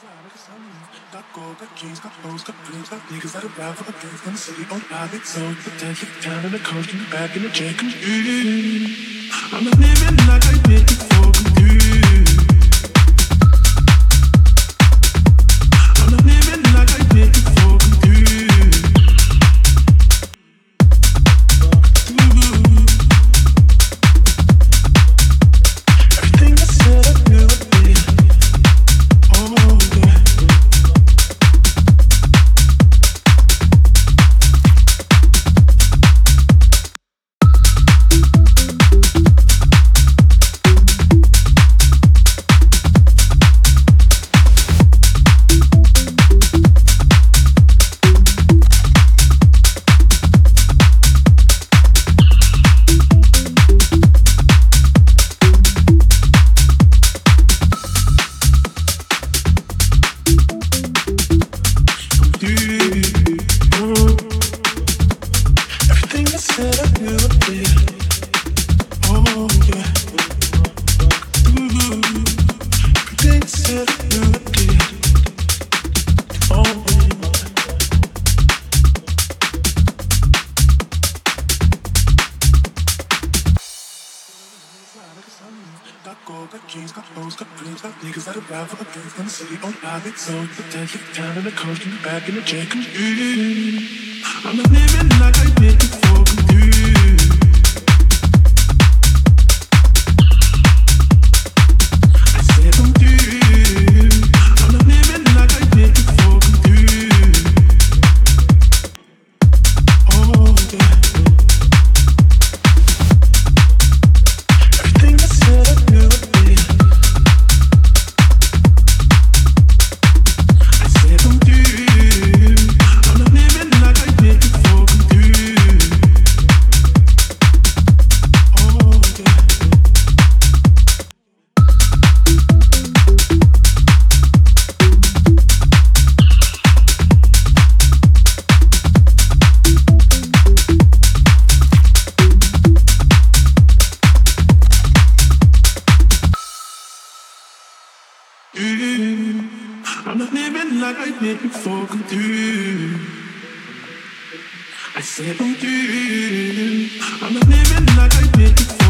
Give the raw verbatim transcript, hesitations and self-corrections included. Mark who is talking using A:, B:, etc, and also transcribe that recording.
A: Got gold, got keys, got hoes, got dreams, got niggas that are ride for a place in the city on private. So the ten hit the town and the coast and the back in the check. I'm not living like I did before. I'm not living like I did before. Everything I said I knew I did. Oh yeah. Everything I said I knew I did. Oh yeah. Ooh. Everything I said I knew I did. Oh yeah. Got gold, got keys, got hoes, got dreams, got niggas that are ride for a place in the city on private. So the ten hit the town and the coast and the back in the check. I'm not living like I did before. I said I'm due. I'm not living like I did before. Oh yeah. Everything I said I knew I did. I said I'm due. I'm not living like I did before. Oh yeah. I'm not living like I did before. I said I'm due. I'm not living like I did before.